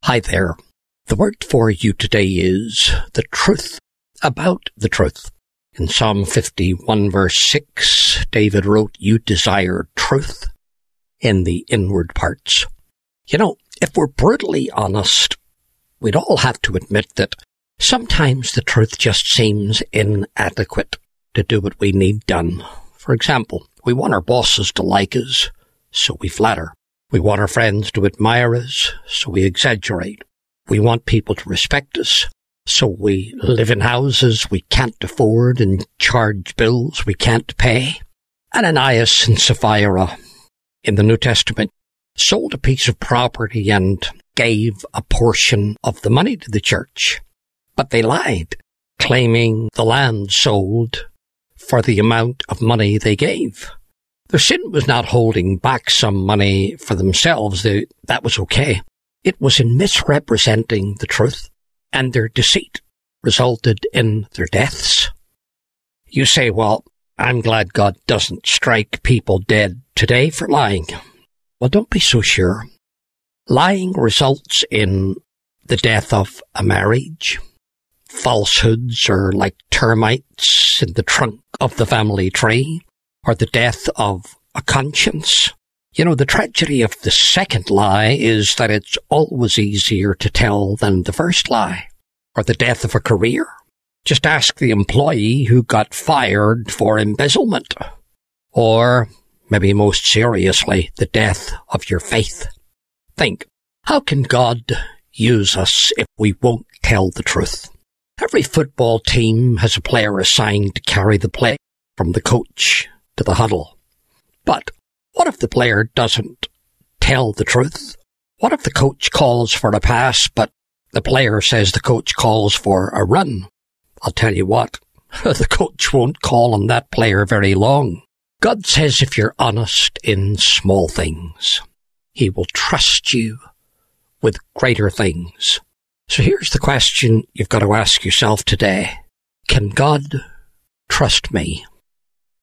Hi there. The word for you today is the truth about the truth. In Psalm 51 verse 6, David wrote, "You desire truth in the inward parts." You know, if we're brutally honest, we'd all have to admit that sometimes the truth just seems inadequate to do what we need done. For example, we want our bosses to like us, so we flatter. We want our friends to admire us, so we exaggerate. We want people to respect us, so we live in houses we can't afford and charge bills we can't pay. Ananias and Sapphira in the New Testament sold a piece of property and gave a portion of the money to the church. But they lied, claiming the land sold for the amount of money they gave. Their sin was not holding back some money for themselves. That was okay. It was in misrepresenting the truth, and their deceit resulted in their deaths. You say, well, I'm glad God doesn't strike people dead today for lying. Well, don't be so sure. Lying results in the death of a marriage. Falsehoods are like termites in the trunk of the family tree, or the death of a conscience. You know, the tragedy of the second lie is that it's always easier to tell than the first lie, or the death of a career. Just ask the employee who got fired for embezzlement, or, maybe most seriously, the death of your faith. Think, how can God use us if we won't tell the truth? Every football team has a player assigned to carry the play from the coach to the huddle. But what if the player doesn't tell the truth? What if the coach calls for a pass, but the player says the coach calls for a run? I'll tell you what, the coach won't call on that player very long. God says if you're honest in small things, He will trust you with greater things. So here's the question you've got to ask yourself today. Can God trust me?